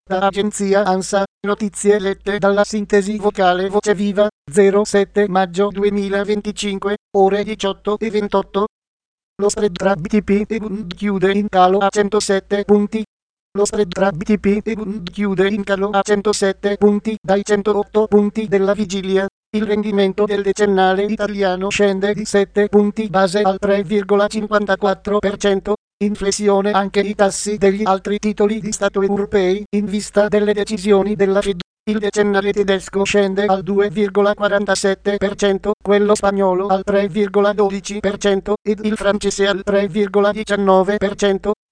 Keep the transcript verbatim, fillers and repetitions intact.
Da agenzia ANSA, notizie lette dalla sintesi vocale Voce Viva, zero sette maggio duemilaventicinque, ore diciotto e ventotto. Lo spread tra B T P e Bund chiude in calo a centosette punti. Lo spread tra B T P e Bund chiude in calo a centosette punti dai centootto punti della vigilia. Il rendimento del decennale italiano scende di sette punti base al tre virgola cinquantaquattro per cento. In flessione anche i tassi degli altri titoli di Stato europei in vista delle decisioni della Fed. Il decennale tedesco scende al due virgola quarantasette per cento, quello spagnolo al tre virgola dodici per cento ed il francese al tre virgola diciannove per cento.